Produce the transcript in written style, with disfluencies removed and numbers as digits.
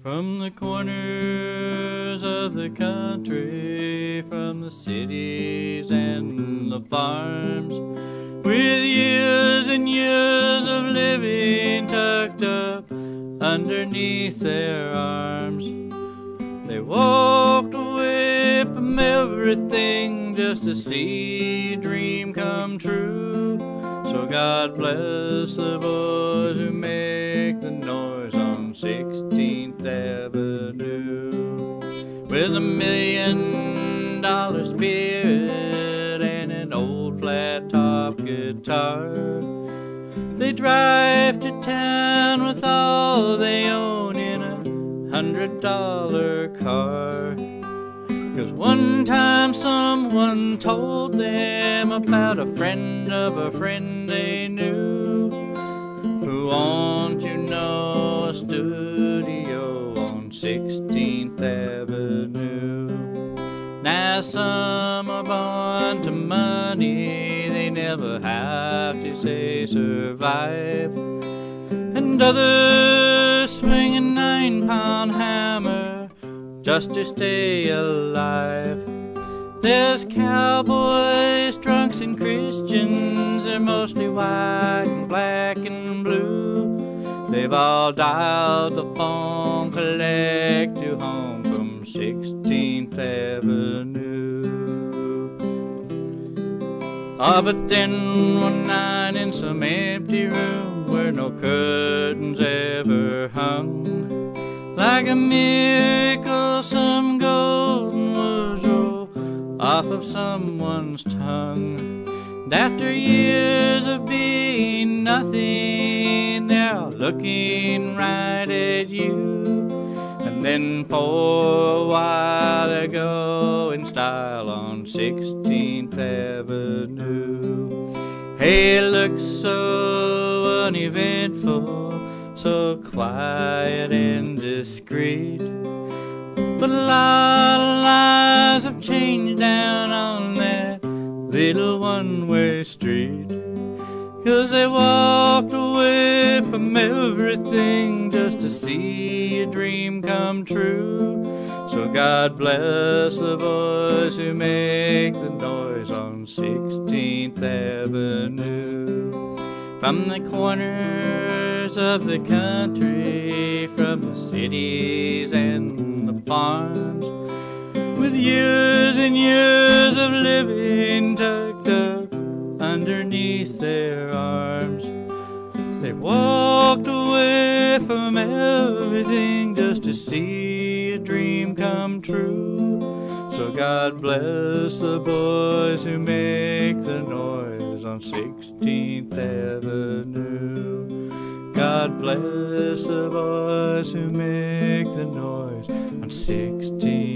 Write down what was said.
From the corners of the country, from the cities and the farms, with years and years of living tucked up underneath their arms, they walked away from everything just to see a dream come true. So God bless the boys who make the noise on 16th Avenue. With $1 million spirit and an old flat-top guitar, they drive to town with all they own in a $100 car. 'Cause one time someone told them about a friend of a friend they knew, who owned, a studio on 16th Avenue. Now some are born to money, they never have to say survive, and others swing a 9-pound hammer just to stay alive. There's cowboys, drunks, and Christians. They're mostly white and black and blue. They've all dialed the phone collect to home from 16th Avenue. Ah, but then one night in some empty room where no curtains ever hung, like a miracle some golden words roll off of someone's tongue. And after years of being nothing, they're all looking right at you. And then for a while they go in style on 16th Avenue. Hey, it looks so uneventful, so quiet and discreet, but a lot of lives have changed down on that little one-way street. 'Cause they walked away from everything just to see a dream come true. So God bless the boys who make the noise on 16th Avenue. From the corners of the country, from the cities and the farms, with years and years of living tucked up underneath their arms, they walked away from everything just to see a dream come true. So God bless the boys who make the noise on 16th Avenue. God bless the boys who make the noise on 16th